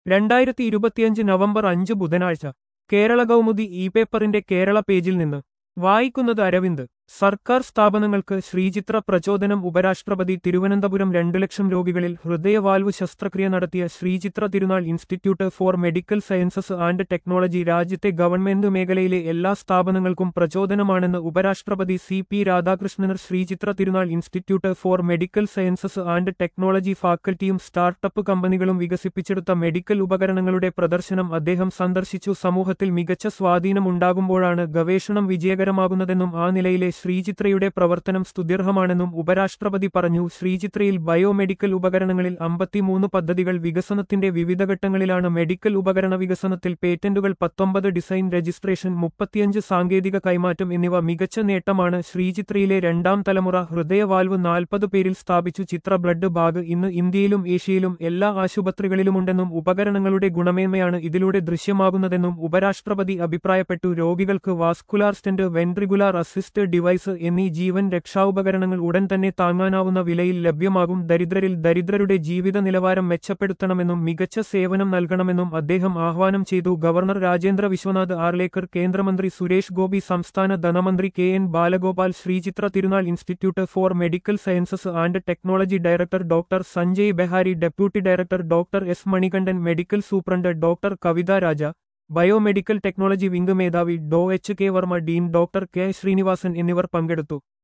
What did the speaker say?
2025 November 5 ബുധനാഴ്ച Kerala Kaumudi E പേപ്പറിന്റെ കേരള പേജിൽ നിന്ന് വായിക്കുന്നത് അരവിന്ദ്. സർക്കാർ സ്ഥാപനങ്ങൾക്ക് ശ്രീചിത്ര പ്രചോദനം. ഉപരാഷ്ട്രപതി തിരുവനന്തപുരം 2 ലക്ഷം രോഗികളിൽ ഹൃദയവാൽവ് ശസ്ത്രക്രിയ നടത്തിയ Sreechitra Tirunal institute for medical sciences and technology രാജ്യത്തെ ഗവൺമെന്റ് മേഖലയിലെ എല്ലാ സ്ഥാപനങ്ങൾക്കും പ്രചോദനമാണെന്ന് ഉപരാഷ്ട്രപതി C P. Radhakrishnan. Sreechitra Tirunal institute for medical sciences and technology ഫാക്കൽറ്റിയും സ്റ്റാർട്ടപ്പ് കമ്പനികളും വികസിപ്പിച്ചെടുത്ത മെഡിക്കൽ ഉപകരണങ്ങളുടെ പ്രദർശനം അദ്ദേഹം സന്ദർശിച്ചു. സമൂഹത്തിൽ മികച്ച സ്വാധീനം ഉണ്ടാകുമ്പോഴാണ് ഗവേഷണം വിജയകരമാകുന്നതെന്നും ആ നിലയിലെ ശ്രീചിത്രയുടെ പ്രവർത്തനം സ്തുത്യർഹമാണെന്നും ഉപരാഷ്ട്രപതി പറഞ്ഞു. ശ്രീചിത്രയിൽ ബയോമെഡിക്കൽ ഉപകരണങ്ങളിൽ 53 പദ്ധതികൾ വികസനത്തിന്റെ വിവിധ ഘട്ടങ്ങളിലാണ്. മെഡിക്കൽ ഉപകരണ വികസനത്തിൽ പേറ്റന്റുകൾ 19, ഡിസൈൻ രജിസ്ട്രേഷൻ 35, സാങ്കേതിക കൈമാറ്റം എന്നിവ മികച്ച നേട്ടമാണ്. ശ്രീചിത്രയിലെ 2ാം തലമുറ ഹൃദയവാൽവ് 40 പേരിൽ സ്ഥാപിച്ചു. ചിത്ര ബ്ലഡ് ബാഗ് ഇന്ന് ഇന്ത്യയിലും ഏഷ്യയിലും എല്ലാ ആശുപത്രികളിലുമുണ്ടെന്നും ഉപകരണങ്ങളുടെ ഗുണമേന്മയാണ് ഇതിലൂടെ ദൃശ്യമാകുന്നതെന്നും ഉപരാഷ്ട്രപതി അഭിപ്രായപ്പെട്ടു. രോഗികൾക്ക് vascular stent, ventricular assist device എന്നീ ജീവൻ രക്ഷാഉപകരണങ്ങൾ ഉടൻ തന്നെ താങ്ങാനാവുന്ന വിലയിൽ ലഭ്യമാകും. ദരിദ്രരുടെ ജീവിത നിലവാരം മെച്ചപ്പെടുത്തണമെന്നും മികച്ച സേവനം നൽകണമെന്നും അദ്ദേഹം ആഹ്വാനം ചെയ്തു. ഗവർണർ രാജേന്ദ്ര വിശ്വനാഥ് ആർലേക്കർ, കേന്ദ്രമന്ത്രി സുരേഷ് ഗോപി, സംസ്ഥാന ധനമന്ത്രി K N. Balagopal, Sreechitra Tirunal institute for medical sciences and technology director doctor Sanjay Behari, deputy director doctor S Manikandan, medical superintendent doctor Kavitha Raja, biomedical technology wing മേധാവി ഡോ. H. K. Varma, dean doctor K. Srinivasan എന്നിവർ പങ്കെടുത്തു.